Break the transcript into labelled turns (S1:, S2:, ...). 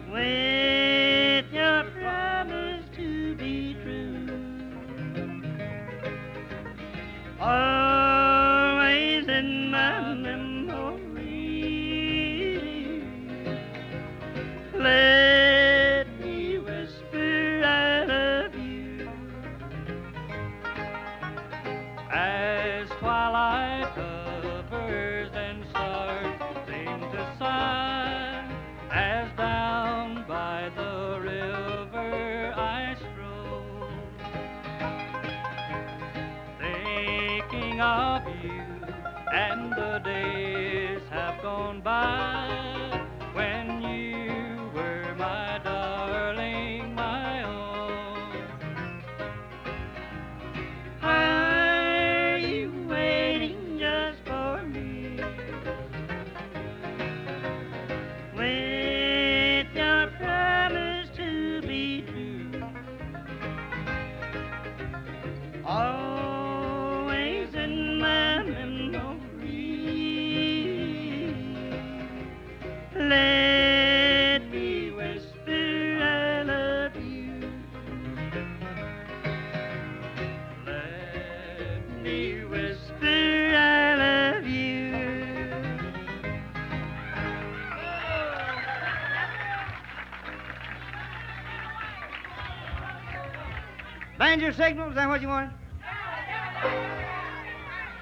S1: with your promise to be true. Always in my memory, let me whisper I love you as twilight covers and stars seem to sigh, as down by the river I stroll, thinking of you, and the days have gone by when you were my darling, my own. Are you waiting just for me? With your promise to be true, always in my memory, let me whisper I love you. Let me whisper I love you. Banjo signal, is that what you wanted?